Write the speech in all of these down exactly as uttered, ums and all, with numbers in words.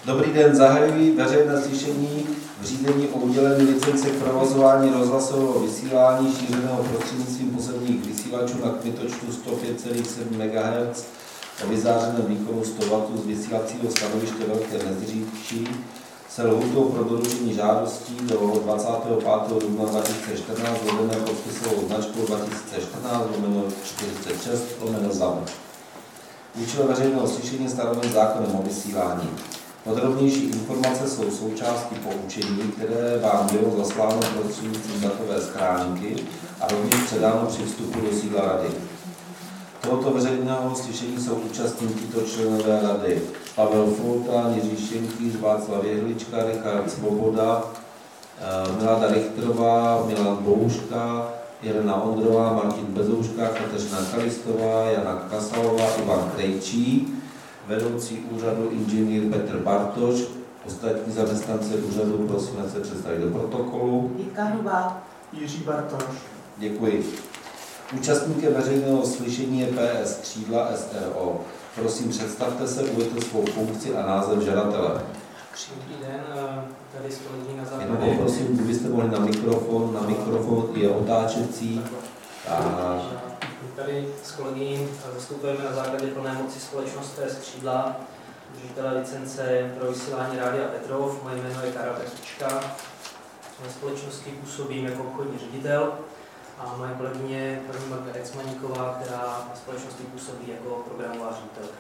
Dobrý den, zahajuji veřejné slyšení v řízení o udělení licence k provozování rozhlasového vysílání šířeného prostřednictvím pozemních vysílačů na kmitočtu sto pět celá sedm megahertzů o vyzářeném výkonu sto wattů z vysílacího stanoviště Velké Meziříčí se lhůtou pro doložení žádostí do dvacátého pátého dubna dva tisíce čtrnáct vedené podpisovou značkou dva tisíce čtrnáct lomeno čtyřicet šest lomeno Z A M. Účel veřejného slyšení stanoven zákonem o vysílání. Podrobnější informace jsou součástí poučení, které vám bylo zasláno prostřednictvím datové schránky a rovněž předáno při vstupu do sídla rady. Tohoto veřejného slyšení jsou účastní tito členové rady: Pavel Folta, Jiří Šenkýř, Václav Jehlička, Richard Svoboda, Milada Richterová, Milan Bohuška, Jelena Ondrová, Martin Bezouška, Kateřina Kalistová, Jana Kasalová, Ivan Krejčí, vedoucí úřadu inženýr Petr Bartoš, ostatní zaměstnance úřadu prosím, ať se představí do protokolu. Jitka Hrubá. Jiří Bartoš. Děkuji. Účastníkem veřejného slyšení je P S Křídla S R O. Prosím, představte se, uveďte svou funkci a název žadatele. Dobrý den, tady s kolegyní na základě... Jenom poprosím, kdybyste mohli na mikrofon, na mikrofon je otáčecí. A... Tady s kolegyní zastupujeme na základě plné moci společnost P S Křídla, držitele licence pro vysílání Rádia Petrov. Moje jméno je Karel Petříčka. Ve společnosti působím jako obchodní ředitel a moje kolegyně paní Magda Recmaníková, která ve společnosti působí jako programová ředitelka.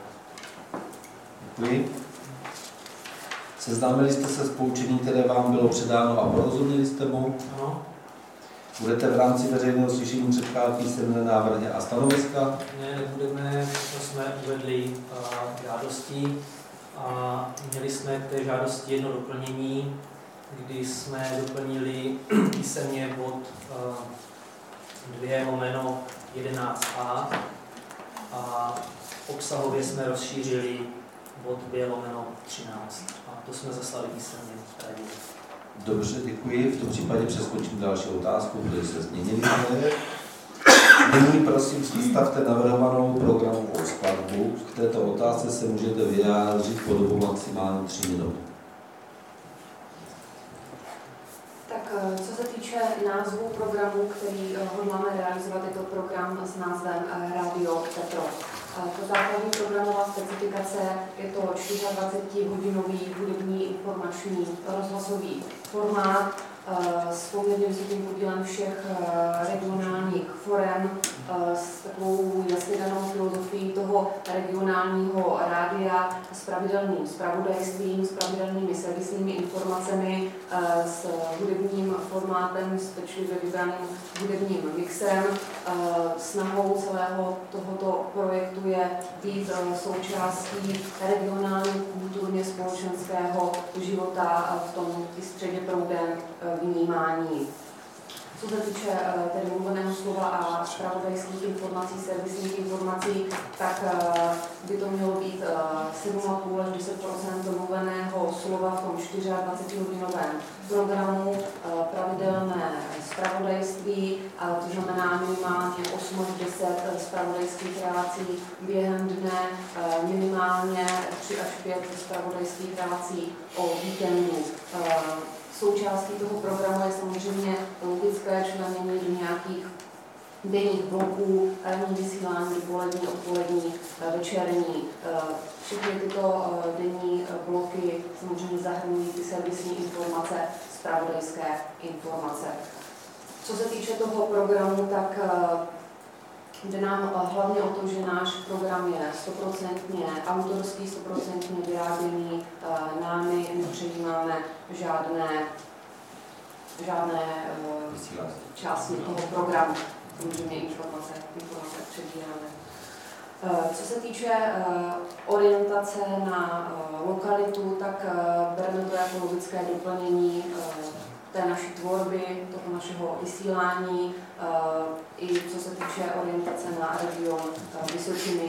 Děkuji. Seznámili jste se s poučením, které vám bylo předáno a porozuměli jste mu? Ano. Budete v rámci veřejného slyšení předkládat písemné návrhy a stanoviska? Ne, nebudeme, všechno jsme uvedli uh, žádosti a měli jsme k té žádosti jedno doplnění, kdy jsme doplnili písemně bod uh, dvě lomeno jedenáct a a obsahově jsme rozšířili bod dvě lomeno třináct a to jsme zaslali písemně. Dobře, děkuji. V tom případě přeskočím další otázku, protože se změnili. Nyní prosím představte navrhovanou programovou skladbu. K této otázce se můžete vyjádřit po dobu maximálně tři minut. Tak co se týče názvu programu, který hodláme realizovat, je to program s názvem Rádio Petrov. To základní programová specifikace je to dvacetčtyřhodinový hudební informační rozhlasový formát s poměrně vysokým podílem všech regionálních forem, s takovou jasně danou filozofií toho regionálního rádia, s pravidelným zpravodajstvím, s pravidelnými servisními informacemi, s hudebním formátem, s pečlivě vybraným hudebním mixem. Snahou celého tohoto projektu je být součástí regionálního kulturně společenského života v tom středě proudem vnímání. Co se týče tedy mluveného slova a zpravodajských informací, servisních informací, tak by to mělo být sedm celá pět až deset procent mluveného slova v tom dvacetčtyřhodinovém programu, pravidelné zpravodajství, to znamená minimálně osm až deset zpravodajských relací během dne, minimálně tři až pět zpravodajských relací o víkendu. Součástí toho programu je samozřejmě logické členění do nějakých denních bloků, ranní vysílání, dopolední, odpolední, večerní. Všechny tyto denní bloky samozřejmě zahrnují ty servisní informace, zpravodajské informace. Co se týče toho programu, tak jde nám hlavně o to, že náš program je stoprocentně autorský, stoprocentně vyráběný námi, nepřejímáme žádné, žádné části toho programu, samozřejmě informace, informace předbíráme. Co se týče orientace na lokalitu, tak bereme to jako logické doplnění té naší tvorby, toho našeho vysílání, i co se týče orientace na region Vysočiny,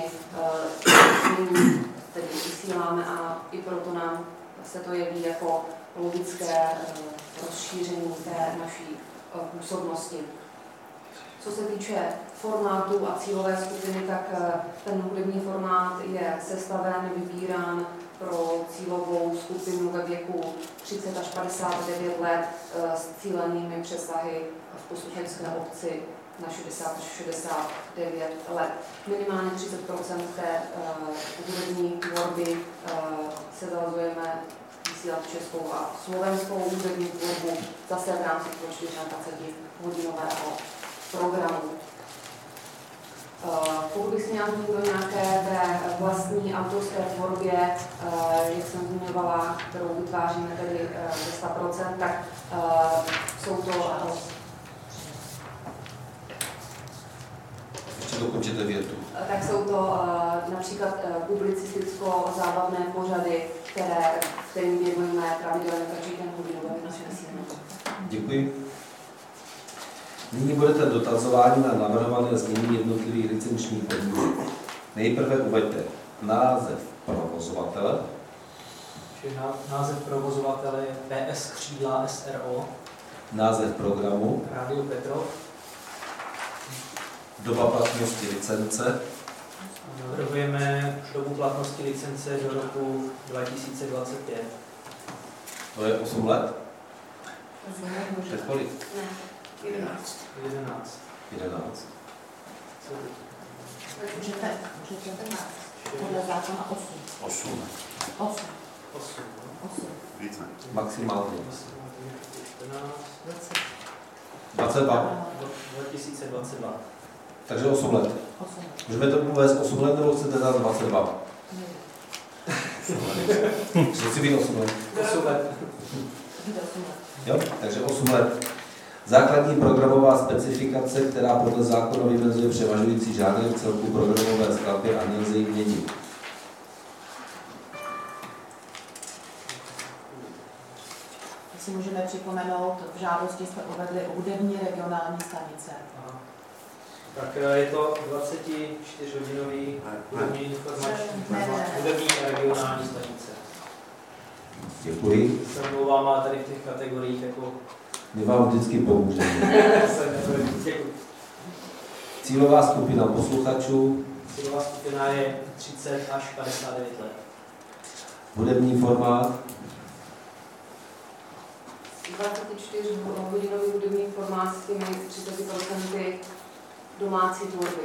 tedy vysíláme a i proto nám se to jeví jako logické rozšíření té naší působnosti. Co se týče formátu a cílové skupiny, tak ten hudební formát je sestaven, vybírán pro cílovou skupinu ve věku třicet až padesát devět let s cílenými přesahy v posluchačské obci na šedesát až šedesát devět let. Minimálně třicet procent té hudební tvorby se zavazujeme vysílat českou a slovenskou hudební tvorbu zase v rámci toho dvacetihodinového programu. Pokud bych se měla zmínit do nějaké té vlastní autorské tvorbě, jak jsem zmiňovala, kterou vytváříme tedy ze sto procent, tak jsou to... Ještě dokončete větu. Tak jsou to například publicisticko-zábavné pořady, které, kterým věnujeme pravidelně každý den hodinové naše vysílání. Děkuji. Nyní budete dotazováni na navrhované změny jednotlivých licenčních podmínek. Nejprve uveďte název provozovatele. Čili název provozovatele je P S Křídla S R O. Název programu. Rádio Petrov. Doba platnosti licence. Navrhujeme dobu platnosti licence do roku dva tisíce dvacet pět. To je osm let? To je kolik? Ne, jedenáct. jedenáct. jedenáct. Můžete, můžete podle zákona osm. osm. osm. osm. Více. Maximálně. dvacet. dvacet dva. dva tisíce dvacet dva. Takže osm let. osm. Můžeme to uvést osm let, nebo chcete dát dvacet dva? Že chci být osm let. osm let. Jo? Takže osm let. Základní programová specifikace, která podle zákona vymezuje převažující žánry v celku programové skladby a nelze ji měnit. Si můžeme připomenout, v žádosti jsme uvedli hudební regionální stanice. Aha. Tak je to dvacetičtyřhodinový hudební informační hudební regionální stanice. Děkuji. Se mluvám, ale tady v těch kategoriích jako... My vám vždycky pomůžeme. Cílová skupina posluchačů. Cílová skupina je třicet až padesát devět let. Hudební formát. dvacetičtyřhodinový hudební formát s těmi třicet procent domácí tvorby.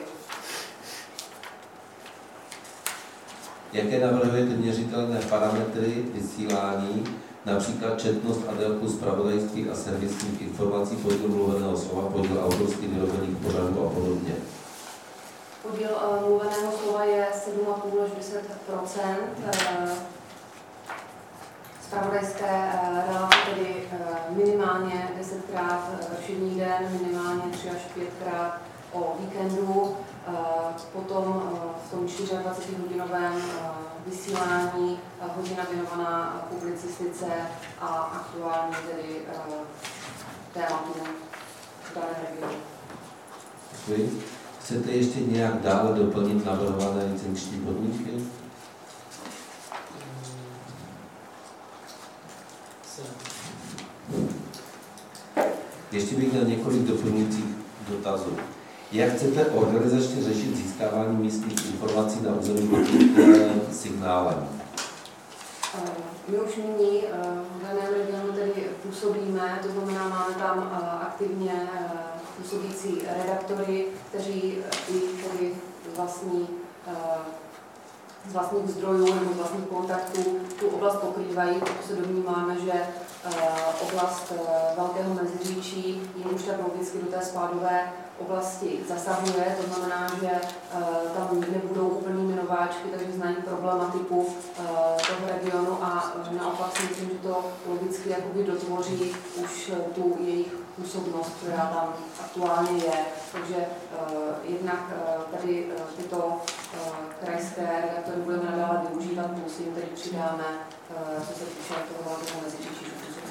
Jaké navrhujete měřitelné parametry vysílání, například četnost a délku zpravodajství a servisních informací, podíl mluveného slova, podíl autorských vyrobených pořadů a podobně? Podíl uh, mluveného slova je sedm a půl až deset procent. Uh, Zpravodajské uh, relace tedy uh, minimálně desetkrát uh, všední den, minimálně tři až pětkrát o víkendu. Potom v tom dvacetčtyřhodinovém vysílání hodina věnovaná publicistice a aktuální tedy tématu v daném regionu. Děkuji. Chcete ještě nějak dále doplnit navrhované licenční podmínky? Ještě bych měl několik doplňujících dotazů. Jak chcete organizačně řešit získávání místních informací na území podnikatelným signálem? My už nyní v daném regionu tedy působíme, to znamená, máme tam aktivně působící redaktory, kteří i tedy vlastní, z vlastních zdrojů nebo z vlastních kontaktů tu oblast pokrývají, protože se domníváme, že oblast Velkého Meziříčí jim už tak logicky do té spádové oblasti zasahuje, to znamená, že uh, tam nebudou úplný nováčky, takže znají problematiku uh, toho regionu a uh, naopak si myslím, že to logicky jakoby dotvoří už uh, tu jejich působnost, která tam aktuálně je. Takže uh, jednak uh, tady uh, tyto uh, krajské redaktory budeme nadále využívat, plus jim tedy přidáme, uh, co se týče toho Velkého Meziříčí.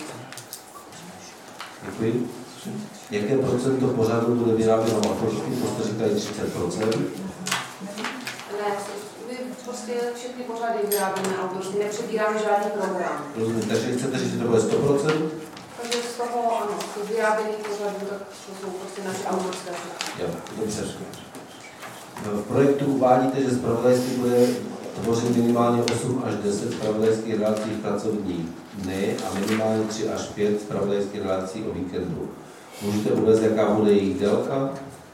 Děkuji. Jaké procento pořadu bude vyráběno autorsky? Prostě říkají třicet procent. Ne, my prostě všechny pořady vyrábíme autorsky, nepřebíráme žádný program. Rozumím, takže chcete říct, že to bude sto procent? Takže z toho, ano, z vyráběných pořadů, tak to jsou prostě naše autorské všechny. Jo, dobře. V projektu uvádíte, že zpravodajství bude tvoří minimálně osm až deset zpravodajských relací v pracovní dny a minimálně tři až pět zpravodajských relací o víkendu. Můžete uvést, jaká bude jejich délka?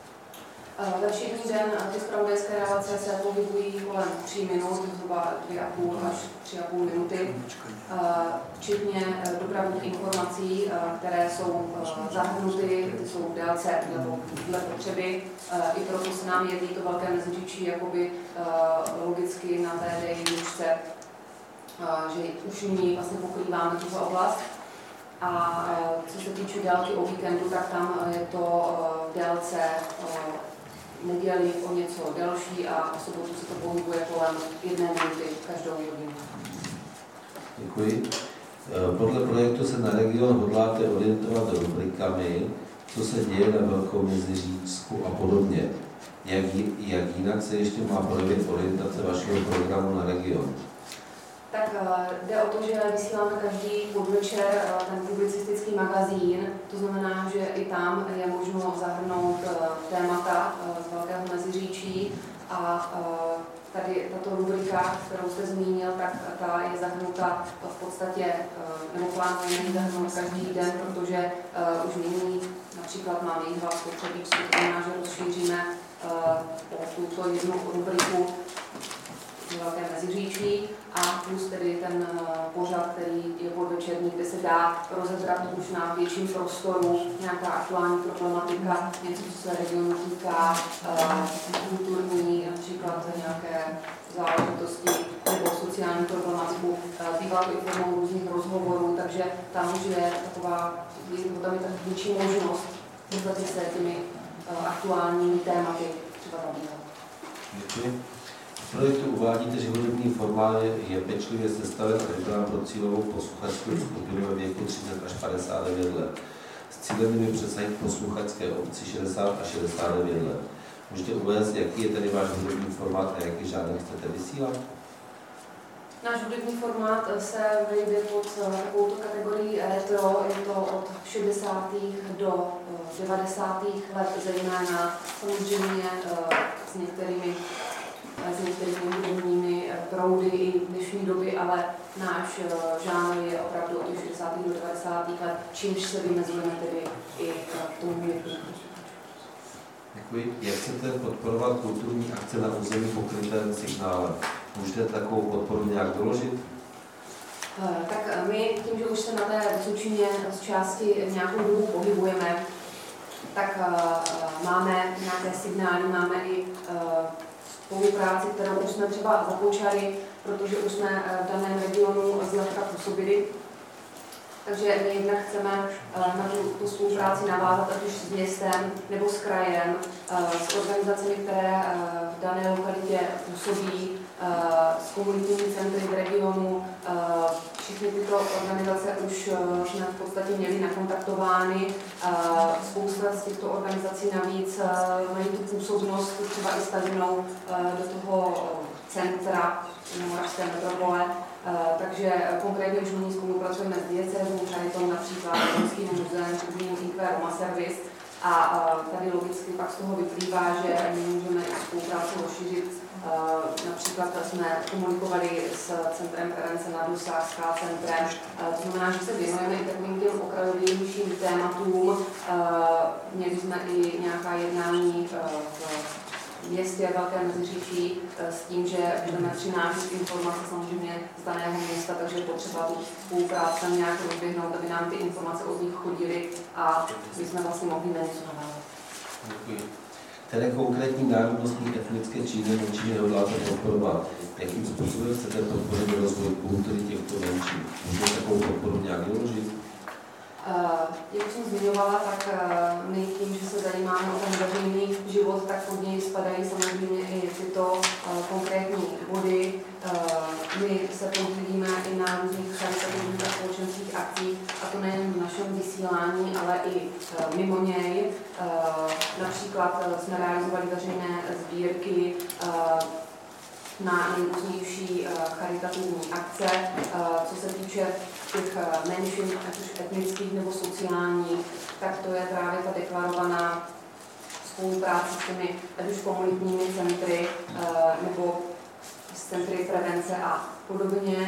Ve všední den ty zpravodajské relace se pohybují kolem tří minut, zhruba dvě a půl až tři a půl minuty, včetně dopravních informací, které jsou zahrnuty, ty jsou v délce nebo dle potřeby. I proto se nám jeví to velké meziříčí jakoby logicky na té D I nůžce, že už nyní vlastně pokrýváme tuto oblast. A co se týče délky o víkendu, tak tam je to v délce neděli o něco delší a v sobotu se to pohybuje kolem jedné minuty každou hodinu. Děkuji. Podle projektu se na region hodláte orientovat rubrikami, co se děje na Velkou Meziříčsku a podobně. Jak, jak jinak se ještě má projevit orientace vašeho programu na region? Tak jde o to, že vysíláme každý podvečer ten publicistický magazín, to znamená, že i tam je možno zahrnout témata z Velkého Meziříčí a tady tato rubrika, kterou jste zmínil, tak ta je zahrnuta v podstatě, nebo plánujeme ji zahrnout každý den, protože už nyní například máme jídla spotřebitelů, to znamená, že rozšíříme o tuto jednu rubriku Velké Meziříčí a plus tedy ten pořad, který je podvečerní, kde se dá rozebrat už na větším prostoru nějaká aktuální problematika, něco, co se regionu týká, kulturní, například nějaké záležitosti nebo sociální problematiku. Bývá to i formou různých rozhovorů, takže tam už je taková, tam je tak větší možnost podstatě se těmi aktuálními tématy třeba zabývat. Děkuji. V projektu uvádíte, že hudební formát je pečlivě sestaven a vybrán pro cílovou posluchačskou skupinu ve věku třicet až padesát devět let. S cílem je přesahit posluchačské obci šedesát až šedesát devět let. Můžete uvést, jaký je tedy váš hudební formát a jaký žánr chcete vysílat? Náš hudební formát se vejde pod takovou kategorii retro, je to od šedesátých do devadesátých let, zejména samozřejmě s některými s některými hudebními proudy i dnešní doby, ale náš žánr je opravdu od šedesátých do devadesátých let, čímž se vymezujeme tedy i k tomu věku. Děkuji. Jak chcete podporovat kulturní akce na území pokryté signálem? Můžete takovou podporu nějak doložit? Tak my tím, že už se na té Vysočině z části nějakou dobu pohybujeme, tak máme nějaké signály, máme i spolupráci, kterou už jsme třeba započali, protože už jsme v daném regionu zlehka působili. Takže my jednak chceme na tu, tu spolupráci navázat, ať už s městem nebo s krajem, s organizacemi, které v dané lokalitě působí, s komunitními centry v regionu. Všechny tyto organizace už jsme v podstatě měli nakontaktovány. Spousta z těchto organizací navíc mají tu působnost třeba i staženou do toho centra Moravské metropole. Uh, takže konkrétně už nyní spolupracujeme s diecézní charitou, například Českým muzeem, Českým Inquire Roma Service a uh, tady logicky pak z toho vyplývá, že my můžeme spolupráci rozšířit. Uh, například jsme komunikovali s Centrem prevence nadusách, s K-centrem, uh, to znamená, že se věnujeme i takovým těm okrajovějším tématům. Uh, měli jsme i nějaká jednání uh, v městě Velké Meziříčí s tím, že budeme přinášet informace samozřejmě z daného města, takže je potřeba tu spolupráci nějak rozběhnout, aby nám ty informace od nich chodily a my jsme vlastně mohli na něco navázat. Děkuji. Které konkrétní národnostní etnické činy menšiny hodláte podporovat? Jakým způsobem chcete podpořit rozvoj kultury těchto menšin? Můžete takovou podporu nějak doložit? Jak jsem zmiňovala, tak my tím, že se zajímáme o ten veřejný život, tak pod něj spadají samozřejmě i tyto konkrétní body. My se podílíme i na různých charitativních a společenských akcích, a to nejen v našem vysílání, ale i mimo něj. Například jsme realizovali veřejné sbírky na nejrůznější charitativní akce, co se týče těch menšin, ať už etnických nebo sociálních, tak to je právě ta deklarovaná spolupráce s těmi ať už komunitními centry nebo s s centry prevence a podobně.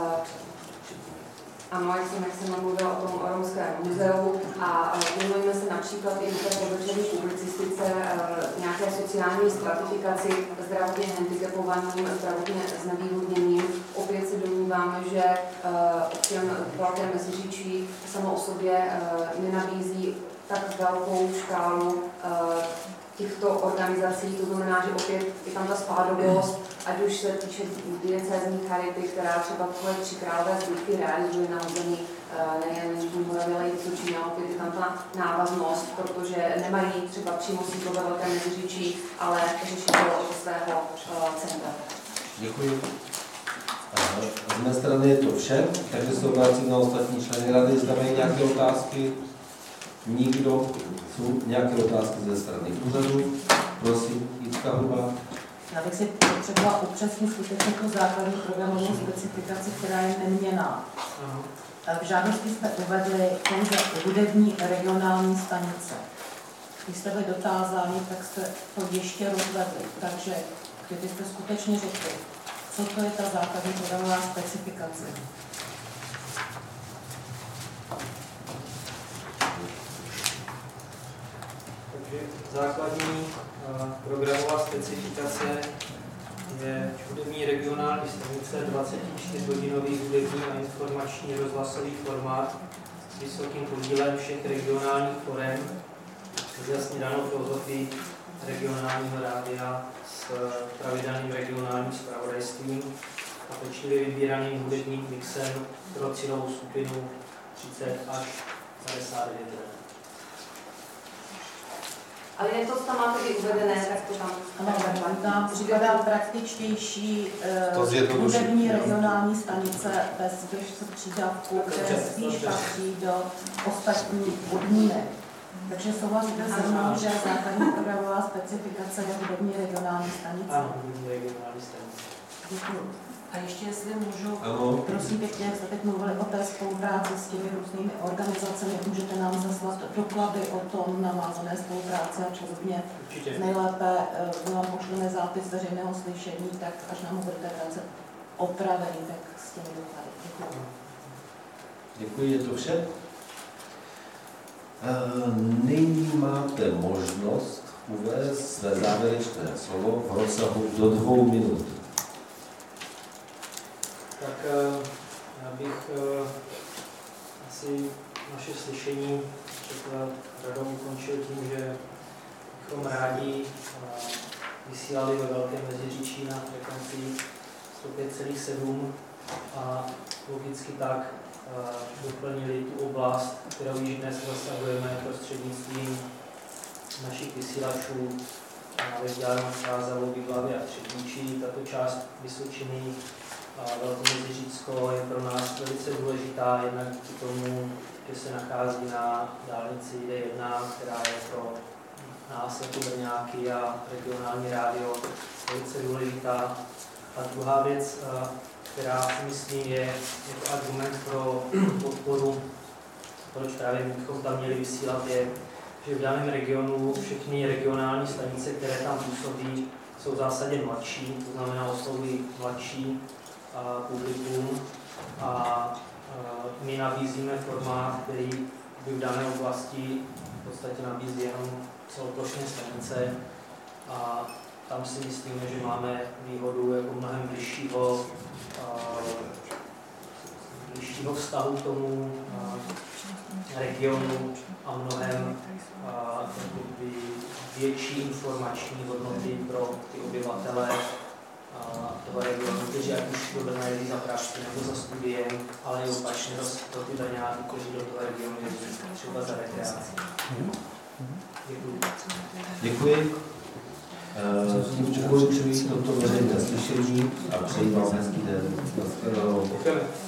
Ano, jak jsem, jak jsem mluvila o tom romském muzeu a věnujeme se například i v té povečerní publicistice nějaké sociální stratifikaci zdravotně handicapovaným, zdravotně znevýhodněným. Opět se domníváme, že občan Velké Meziříčí samo o sobě nenabízí tak velkou škálu těchto organizací, to znamená, že opět je tam ta spádovost, ať už se týče diecézní charity, která třeba tohle tři králové sbírky realizuje na území nejen Moravy, ale i Vysočiny, a opět je tam ta návaznost, protože nemají třeba přímo sídlo ve Velkém Meziříčí, ale řeší to od svého centra. Děkuji. Z mé strany je to vše, takže se obracím na ostatní členy rady. Zda mají nějaké otázky? Nikdo? Jsou nějaké otázky ze strany úřadu? Prosím, Jitka Hruba. Já bych si potřebovala upřesnit skutečně tu základní programovou specifikaci, která je neměnná. V žádosti jsme uvedli pouze hudební regionální stanice. Když jste byli dotázáni, tak jste to ještě rozvedli. Takže kdybyste skutečně řekli, co to je ta základní programová specifikace. Takže základní uh, programová specifikace je hudební regionální stanice, dvacetičtyřhodinový hudební a informační rozhlasový formát s vysokým podílem všech regionálních forem, s jasně danou filozofií regionálního rádia s pravidelným regionálním zpravodajstvím a pečlivě vybíraným hudebním mixem pro cílovou skupinu třicet až padesát devět let. Ale jen to, co tam máte vy uvedené, tak to tam... Ano, tak tam připadá praktičtější uh, hudební regionální stanice bez přídavku, které spíš patří do ostatních podmínek. Takže souhlasíte se mnou, že základní programová specifikace je hudební regionální stanice? Ano, hudební regionální stanice. Děkuji. A ještě, jestli můžu, ano. Prosím pěkně, jak jste teď mluvili o té spolupráci s těmi různými organizacemi, můžete nám zaslat doklady o tom navázané spolupráci a podobně. Určitě. Nejlépe vám pošleme zápis veřejného slyšení, tak až nám ho budete vracet opravený, tak s těmi doklady. Děkuji. Děkuji, je to vše. Nyní máte možnost uvést své závěrečné slovo v rozsahu do dvou minut. Tak já bych asi naše slyšení před radou ukončil tím, že bychom rádi vysílali ve Velkém Meziříčí na frekvenci sto pět celá sedm a logicky tak doplnili tu oblast, kterou již dnes zasahujeme prostřednictvím našich vysílačů ve vzdálenost Sázavou, Bydlavě a Třebíči. Tato část Vysočiny Velkomeziřícko je pro nás velice důležitá, jednak díky tomu, že se nachází na dálnici D jedna, která je pro nás jako Brňáky a regionální rádio velice důležitá. A druhá věc, která si myslím je jako argument pro podporu, proč právě bychom tam měli vysílat, je, že v daném regionu všechny regionální stanice, které tam působí, jsou v zásadě mladší, to znamená oslovují mladší publikum a my nabízíme formát, který by v dané oblasti v podstatě nabízí jenom celoplošné stanice a tam si myslíme, že máme výhodu jako mnohem bližšího, bližšího vztahu k tomu regionu a mnohem větší informační hodnoty pro ty obyvatele toho regionu, kteří ať už do Brna jezdí za práci nebo za studiem, ale i opačně pro ty Brňáky, kteří do toho regionu jezdí třeba za rekreací. Děkuji. Děkuji. Tím ukončuji toto veřejné slyšení a přeji vám hezký den. Děkujeme.